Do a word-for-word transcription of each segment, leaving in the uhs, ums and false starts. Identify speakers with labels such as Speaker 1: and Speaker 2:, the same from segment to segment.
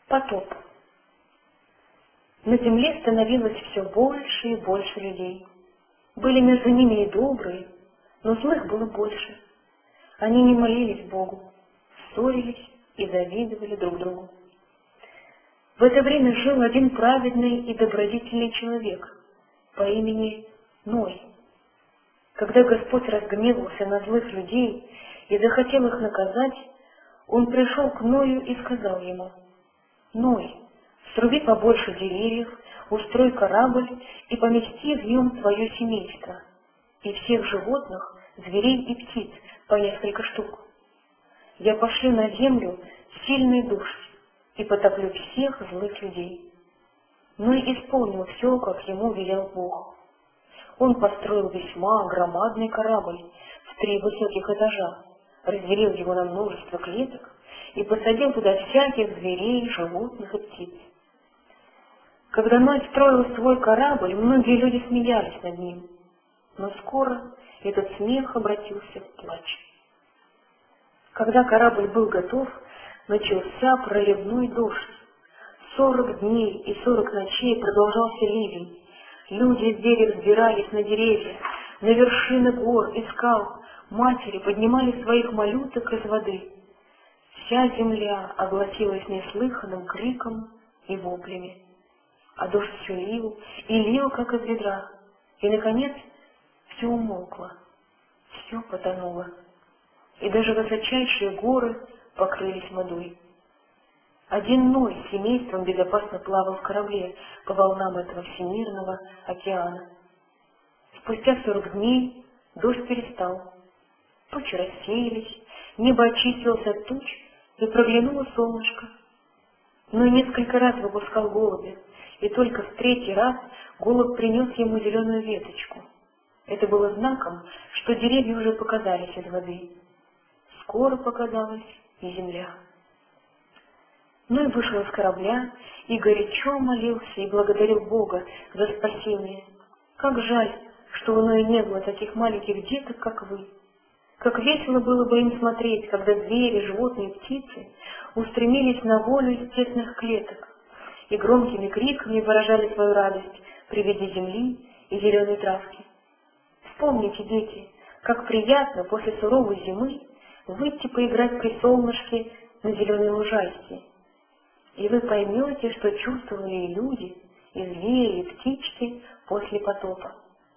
Speaker 1: Потоп. На земле становилось все больше и больше людей. Были между ними и добрые, но злых было больше. Они не молились Богу, ссорились и завидовали друг другу. В это время жил один праведный и добродетельный человек по имени Ной. Когда Господь разгневался на злых людей и захотел их наказать, Он пришел к Ною и сказал ему: «Ной, сруби побольше деревьев, устрой корабль и помести в нем твое семейство, и всех животных, зверей и птиц по несколько штук. Я пошлю на землю сильный дождь и потоплю всех злых людей». Ной исполнил все, как ему велел Бог. Он построил весьма громадный корабль в три высоких этажа, разделил его на множество клеток и посадил туда всяких зверей, животных и птиц. Когда Ной строил свой корабль, многие люди смеялись над ним, но скоро этот смех обратился в плач. Когда корабль был готов, начался проливной дождь. Сорок дней и сорок ночей продолжался ливень. Люди и звери взбирались на деревья, на вершины гор и скал, матери поднимали своих малюток из воды. Вся земля огласилась неслыханным криком и воплями. А дождь все лил и лил, как из ведра, и, наконец, все умолкло, все потонуло, и даже высочайшие горы покрылись водой. Один Ной с семейством безопасно плавал в корабле по волнам этого всемирного океана. Спустя сорок дней дождь перестал, тучи рассеялись, небо очистилось от туч, и проглянуло солнышко. Ной несколько раз выпускал голубя, и только в третий раз голубь принес ему зеленую веточку. Это было знаком, что деревья уже показались из воды. Скоро показалась и земля. Ной вышел из корабля и горячо молился и благодарил Бога за спасение. Как жаль, что у Ноя не было таких маленьких деток, как вы. Как весело было бы им смотреть, когда звери, животные и птицы устремились на волю из тесных клеток и громкими криками выражали свою радость при виде земли и зеленой травки. Вспомните, дети, как приятно после суровой зимы выйти поиграть при солнышке на зеленой лужайке. И вы поймете, что чувствовали и люди, и звери, и птички после потопа.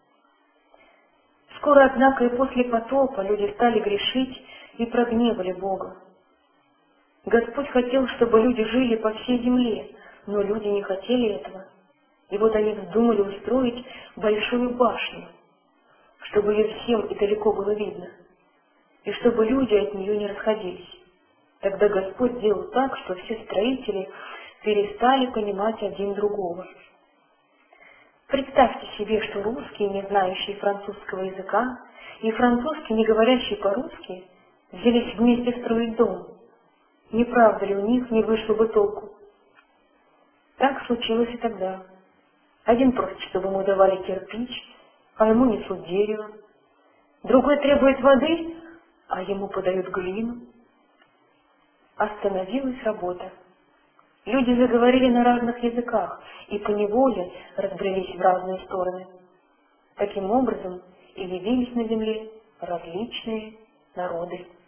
Speaker 1: Скоро, однако, и после потопа люди стали грешить и прогневали Бога. Господь хотел, чтобы люди жили по всей земле, но люди не хотели этого. И вот они вздумали устроить большую башню, чтобы ее всем и далеко было видно, и чтобы люди от нее не расходились. Тогда Господь сделал так, что все строители перестали понимать один другого. Представьте себе, что русские, не знающие французского языка, и французские, не говорящие по-русски, взялись вместе строить дом. Не правда ли у них не вышло бы толку? Так случилось и тогда. Один просит, чтобы ему давали кирпич, а ему несут дерево. Другой требует воды, а ему подают глину. Остановилась работа. Люди заговорили на разных языках и поневоле разбрелись в разные стороны. Таким образом и явились на земле различные народы.